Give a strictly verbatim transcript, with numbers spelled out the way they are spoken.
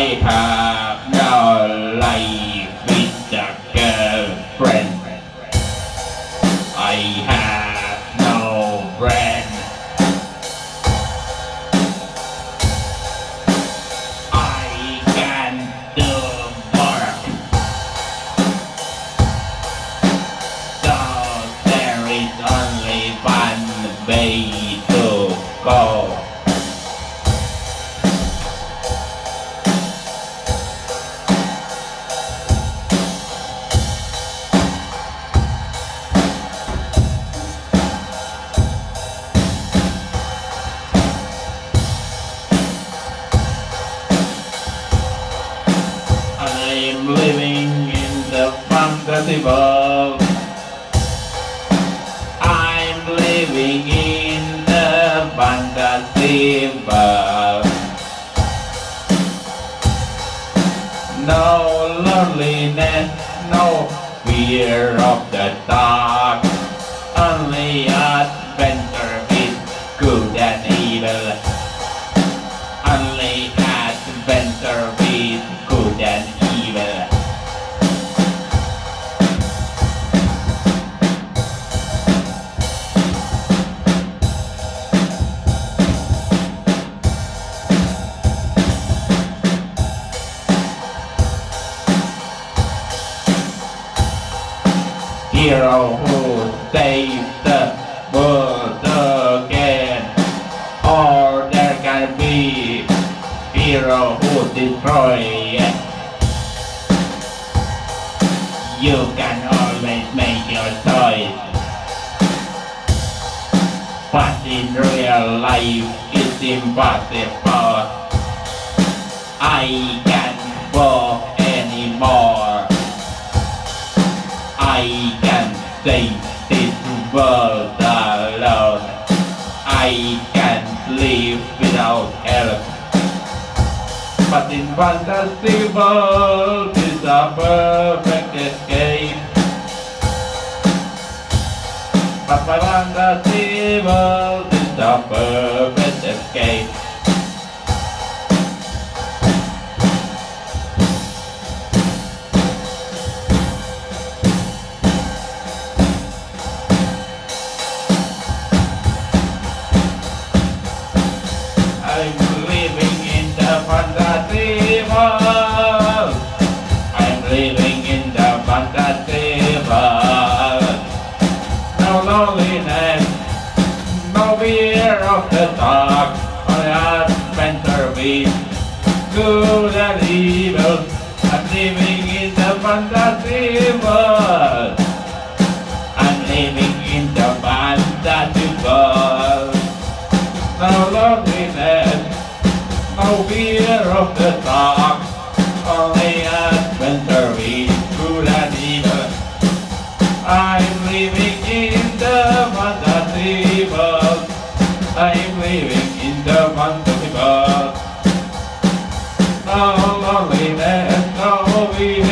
have no life with a girlfriend. I have no friend. I can do work, so there is only one way to go. I'm living in the fantasy world. I'm living in the fantasy world. No loneliness, no fear of the dark. Only adventure with good and evil. Only adventure with good and evil. Hero who saves the world again, or there can be hero who destroys it. You can always make your choice, but in real life it's impossible. I can't walk anymore. I can't save this world alone. I can't live without help. But in fantasy world is a perfect escape. But my fantasy world is a perfect escape. I'm living in the fantasy world. I'm living in the fantasy world. No loneliness, no fear of the dark. Only adventure with good and evil. I'm living in the fantasy world. I'm living in the fantasy world. No loneliness, no fear of the dark. Only adventure with good and evil. I'm living in the fantasy world. I'm living in the fantasy world. No loneliness, no fear